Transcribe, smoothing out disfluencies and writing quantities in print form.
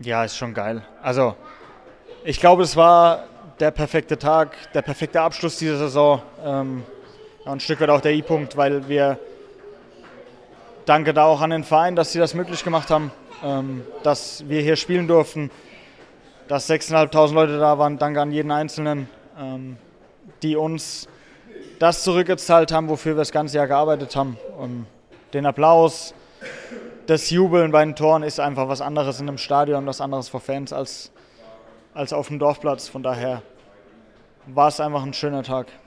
Ja, ist schon geil. Also, ich glaube, es war der perfekte Tag, der perfekte Abschluss dieser Saison. Ja, ein Stück weit auch der I-Punkt, weil danke da auch an den Verein, dass sie das möglich gemacht haben, dass wir hier spielen durften, dass 6.500 Leute da waren. Danke an jeden Einzelnen, die uns das zurückgezahlt haben, wofür wir das ganze Jahr gearbeitet haben. Und den Applaus, das Jubeln bei den Toren ist einfach was anderes in einem Stadion, was anderes vor Fans als auf dem Dorfplatz. Von daher war es einfach ein schöner Tag.